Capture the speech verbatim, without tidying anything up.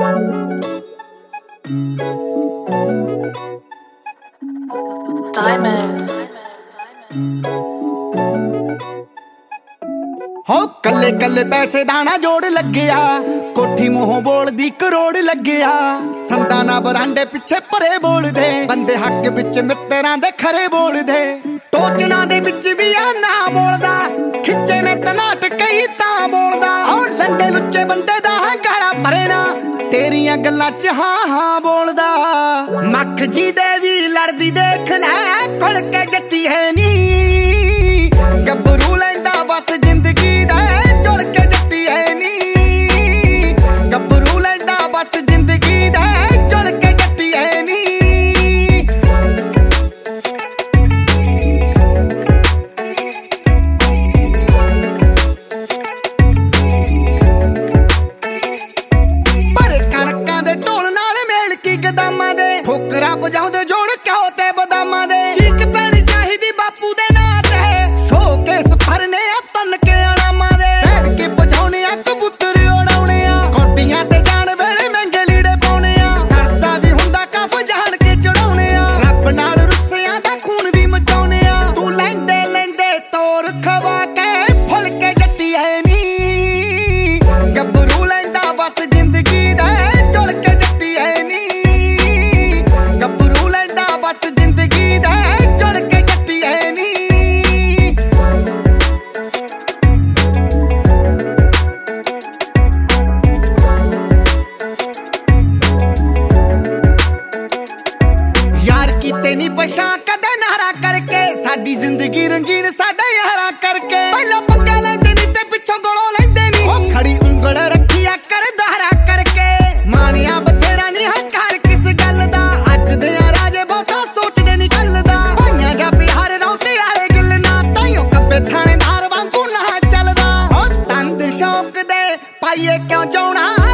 Diamond. हो कल्ले कल्ले पैसे दाना जोड़ लग्या, कोठी मुंहों बोलदी करोड़ लग्या। संताना बरांडे पिछे परे बोल दे, बंदे हक बिच मित्रां दे खरे बोल दे। टोचना दे बिच भी आ ना बोलदा, खिच्चे ने तनाट कई तां बोलदा। ओ लंडे लुच्चे बंदे दा हंगारा परे ना, तेरियां गल्लां च हाँ हाँ बोलदा। मख जी दे भी लड़दी देख लै, खुल के जट्टी है नी गब्बरू लैंदा बस जिंदगी दा, चुल के जट्टी है नी गब्बरू लैंदा बस जिंदगी दा, चुल के जट्टी है नी। पर कणकां दे ढोल नाल मेल की गदामां दे, ठोकरां वजाउंदे जोड़ क्यों ते बदामां दे। चीक पैणी चाहीदी बापू दे नां ते, शोकेस भरने आ तन के अणामां दे। भैण के पजाउणे आ कबूतर उड़ाउणे आ, कौडियां ते जाण वेले महंगे लीड़े पाउणे आ। सरदा भी हुंदा कफ जाण के चढ़ाउणे आ, रब नाल रुस्सिਆਂ दा खून भी मचाउणे आ। तू लैंदे लैंदे तोर खवा के, फुल के जट्टी है नी गब्बरू लैंदा बस जिंदगी दा, चुल के जट्टी है नी गब्बरू लैंदा बस जिंदगी दा, चुल के जट्टी है नी। यार कीते नी पछां कदे नारा करके, साडी जिंदगी रंगीन साडा यारा करके। पहला पंगा लैंदे नी ते पिछों गोलों लैंदे नी, ओ खड़ी उंगल रखिया कर दारा करके। मानिया बथेरा नी हंकार किस गल दा, अज दे राजे बहुता सोचदे नी गल दा। भाइयां जा बिहार रौंदे आए गिल ना, ताइयों कब्बे थानेदार वांगू ना चलदा। ओ तंद शौक दे पाइए क्यों जाउणा,